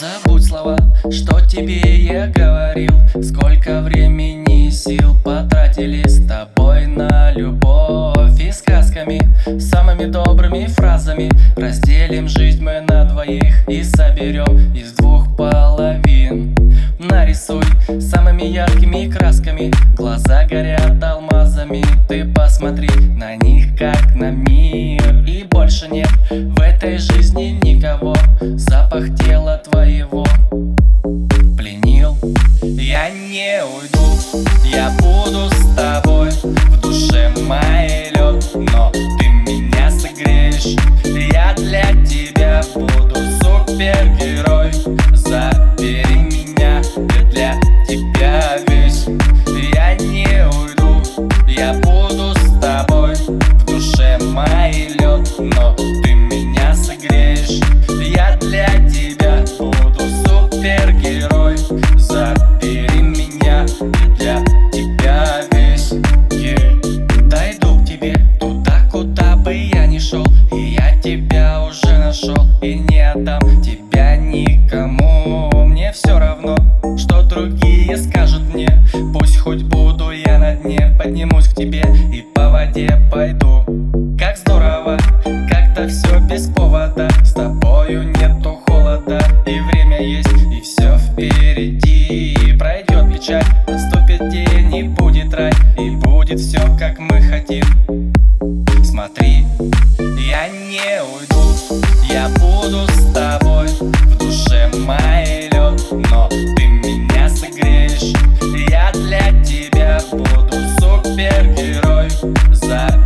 Забудь слова, что тебе я говорил. Сколько времени и сил потратили с тобой на любовь. И сказками, самыми добрыми фразами разделим жизнь мы на двоих и соберем из двух половин. Нарисуй самыми яркими красками, глаза горят алмазами. Ты посмотри на них, как на мир. И больше нет в этой жизни никого. Запах тела твоего пленил. Я не уйду, я буду с тобой. В душе моей лед, но ты меня согреешь. Я для тебя буду супергерой. Забери меня, я для тебя весь. Я не уйду, я буду с тобой. В душе моей лед, но ты меня согреешь. Я для тебя буду супергерой. Забери меня, я для тебя весь. Дойду к тебе туда, куда бы я ни шел. И я тебя уже нашел, и не отдам тебя никому. Мне все равно, что другие скажут мне. Пусть хоть буду я на дне, поднимусь к тебе и по воде пойду. Как здорово, как-то все без повода. С тобою нету холода, и время есть, и все впереди. Пройдет печаль, наступит день, и будет рай, и будет все, как мы хотим. Смотри, я не уйду, я буду с тобой. В душе моей лед, но ты меня согреешь. Я для тебя буду супергерой.